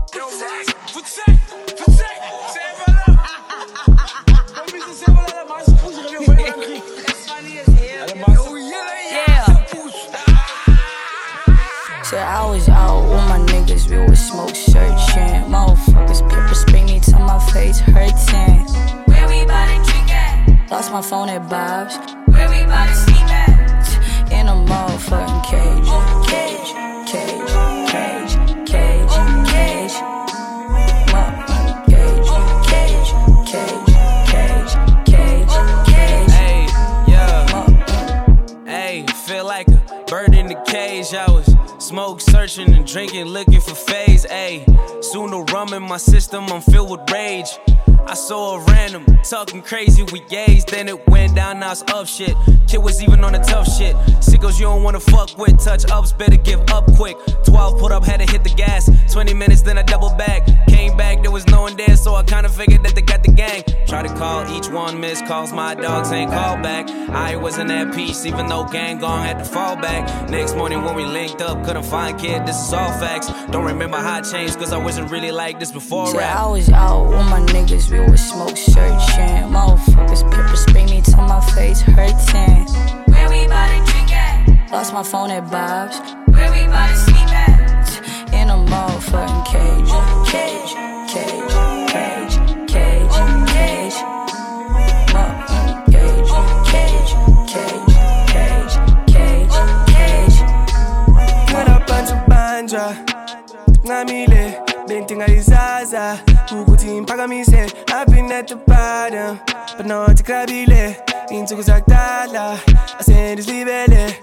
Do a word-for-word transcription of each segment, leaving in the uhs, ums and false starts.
Said I was out with my niggas, we was smoke searching. Motherfuckers pepper spray me till my face hurting. Where we bout to drink at? Lost my phone at Bob's. Where we bout to sleep at? In a motherfucking cage. Cage, cage, cage, cage, cage. Motherfucking cage, cage, cage, cage, cage, cage. Hey, yeah. Hey, feel like a bird in the cage. I was smoke searching and drinking, looking for phase. Ayy, soon the rum in my system, I'm filled with rage. I saw a random, talking crazy, we gazed, then it went down, now it's up shit. Kid was even on the tough shit. Sickos you don't wanna fuck with, touch ups, better give up quick. twelve put up, had to hit the gas. twenty minutes, then I double back. Came back, there was no one there, so I kinda figured that they got the gang. Try to call, each one missed calls, my dogs ain't called back. I wasn't at peace, even though gang gone had to fall back. Next morning when we linked up, couldn't find kid, this is all facts. Don't remember how it changed, cause I wasn't really like this before Said rap. I was out with my niggas, we was smoke searching. Motherfuckers pepper spray me till my face hurting. Where we bout to drink at? Lost my phone at Bob's. Where we bout to sleep at? In a motherfucking cage. Cage, cage, cage, cage, cage. Motherfucking cage, cage, cage, cage, cage, cage. Ngarapanza banja ngamile benti ngalizaza ukuthi imphakamise. I've been at the bottom but not ikrabile insuku zakudala asendizibele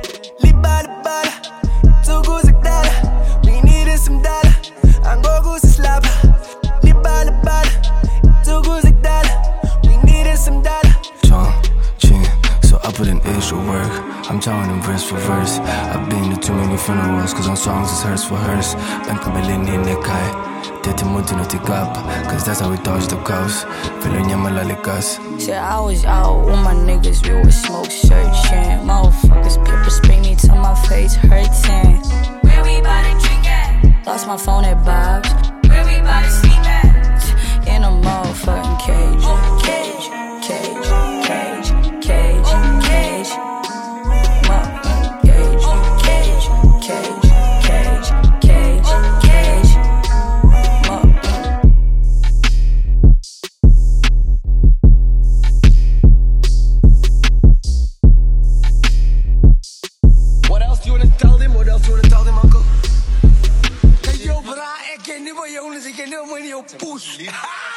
libala bala insuku zakudala we needed some dollar angoku sislapha libala bala insuku zakudala we needed some dollar. John, chin, so I put in extra work. I'm telling them verse for verse. I've been to too many funerals, cause on songs it's hers for hers. Bankabelin in the kai. Tete muti no tikap, cause that's how we dodge the cows. Feeling yamalalikas. Said I was out with my niggas, we was smoke searching. Motherfuckers pepper spray me till my face hurting. Where we bout to drink at? Lost my phone at Bob's. Where we bout to sleep at? In a motherfucking cage. Cage, cage, cage, cage, cage. Motherfucking cage, cage, cage, cage, cage, cage. Motherfucking. What else do you wanna tell them? What else do you wanna tell them, uncle? Kijk, yo, bra, ik ken niet wat jongens, ik ken niet wat je push.